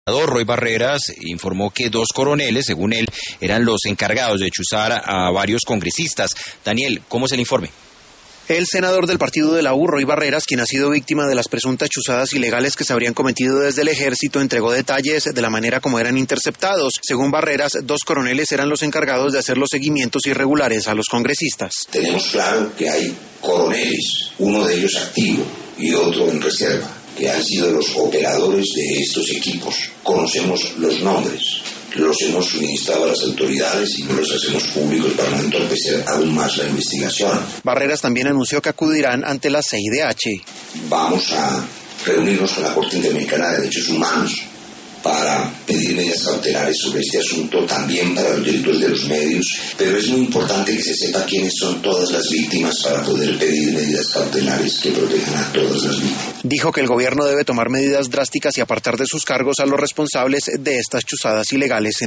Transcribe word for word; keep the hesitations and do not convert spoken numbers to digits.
Roy Barreras informó que dos coroneles, según él, eran los encargados de chuzar a varios congresistas. Daniel, ¿cómo es el informe? El senador del partido de la U, Roy Barreras, quien ha sido víctima de las presuntas chuzadas ilegales que se habrían cometido desde el ejército, entregó detalles de la manera como eran interceptados. Según Barreras, dos coroneles eran los encargados de hacer los seguimientos irregulares a los congresistas. Tenemos claro que hay coroneles, uno de ellos activo y otro en reserva, que han sido los operadores de estos equipos. Conocemos los nombres, los hemos suministrado a las autoridades y no los hacemos públicos para no entorpecer aún más la investigación. Barreras también anunció que acudirán ante la C I D H. Vamos a reunirnos con la Corte Interamericana de Derechos Humanos para pedir medidas cautelares sobre este asunto, también para los directores de los medios, pero es muy importante que se sepa quiénes son todas las víctimas para poder pedir medidas cautelares que protejan a todas las víctimas. Dijo que el gobierno debe tomar medidas drásticas y apartar de sus cargos a los responsables de estas chuzadas ilegales.